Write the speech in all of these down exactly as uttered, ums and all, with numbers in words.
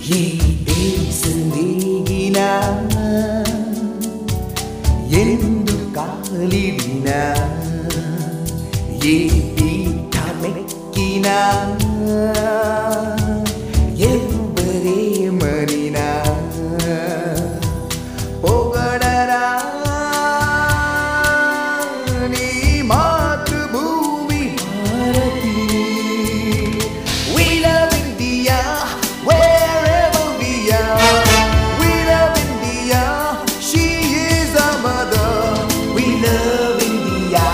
ఏ దేశం దిగినా ఎందు కాలిడినా ఏ పీఠమెక్కినా ఎవరేమనినా పొగడరా నీ మాతృభూమి భారతిని. We love India wherever we are. We love India, she is our mother. We love India.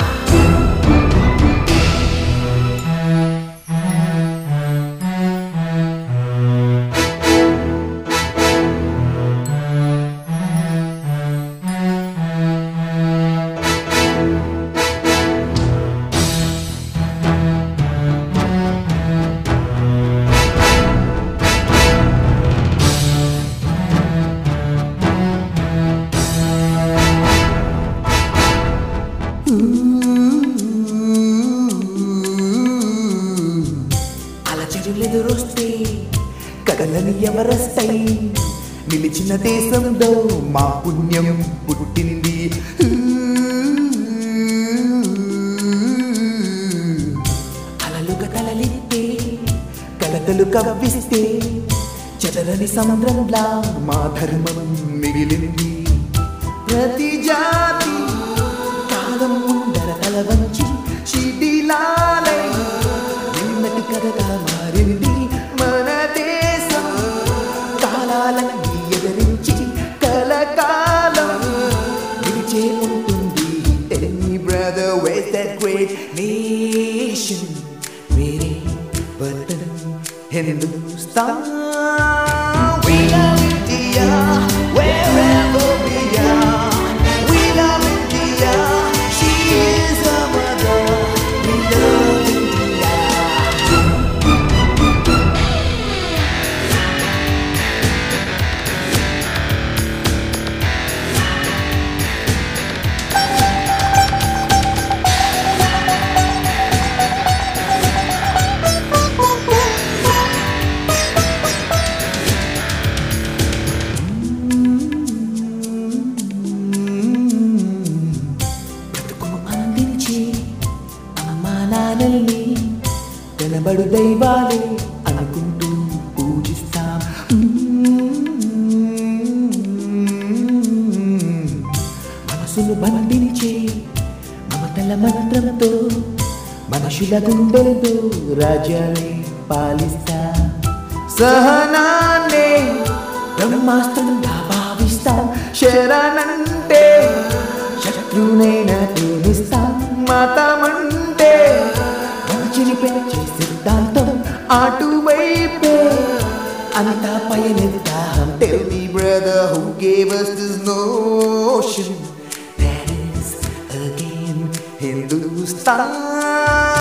అలచరులెదురొస్తే కదలని ఎవరొస్తాయి, నిలిచిన దేశంలో మా పుణ్యం పుట్టింది. అలలుగా తలలిస్తే కలతలు కవ్విస్తే చెదరని సముద్రంలా మా ధర్మం మిగిలింది. ప్రతి జాతి కాలం ముందర తల వంచి శిథిలాలై నిన్నటి కథగా మారింది మన దేశం. కాలాలన్నీ ఎదిరించి కలకాలం నిలిచే ఉంటుంది. Tell me brother, where's that great nation? मेरे वतन Hindustan. We love India wherever we are. We love India, she is our mother. We love India. నానల్ని కనబడు దైవాలే అనుకుంటూ పూజిస్తాం. మనసును బంధించే మమతల మంత్రంతో మనుషుల గుండెలతో రాజ్యాన్ని పాలిస్తాం. సహనాన్నే బ్రహ్మాస్త్రంగా భావిస్తాం. శరణంటే శత్రునైనా ప్రేమిస్తాం. మతమంటే మంచిని పెంచే సిద్ధాంతం అటువైపే అంతా పయనిద్దాం. Tell me brother, who gave us this notion? That is again Hindustan.